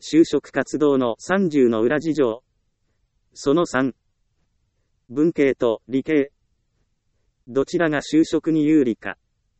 就職活動の30の裏事情。その3。文系と理系。どちらが就職に有利か。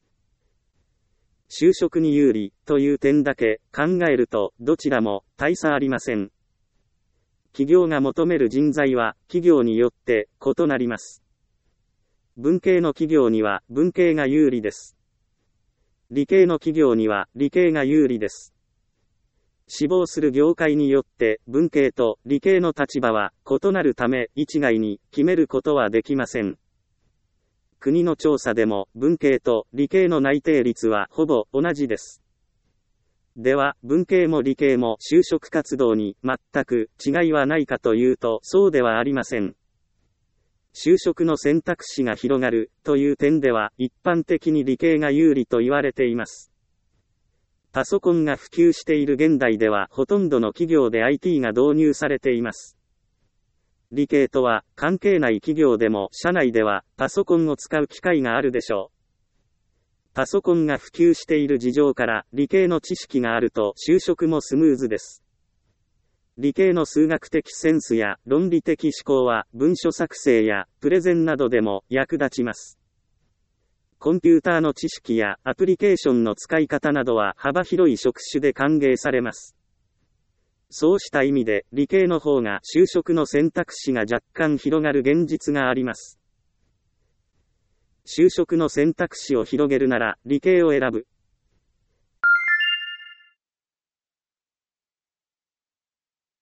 就職に有利という点だけ考えるとどちらも大差ありません。企業が求める人材は企業によって異なります。文系の企業には文系が有利です。理系の企業には理系が有利です。志望する業界によって文系と理系の立場は異なるため一概に決めることはできません。国の調査でも文系と理系の内定率はほぼ同じです。では、文系も理系も就職活動に全く違いはないかというとそうではありません。就職の選択肢が広がるという点では一般的に理系が有利と言われています。パソコンが普及している現代ではほとんどの企業で IT が導入されています。理系とは関係ない企業でも社内ではパソコンを使う機会があるでしょう。パソコンが普及している事情から理系の知識があると就職もスムーズです。理系の数学的センスや論理的思考は文書作成やプレゼンなどでも役立ちます。コンピューターの知識やアプリケーションの使い方などは幅広い職種で歓迎されます。そうした意味で理系の方が就職の選択肢が若干広がる現実があります。就職の選択肢を広げるなら理系を選ぶ。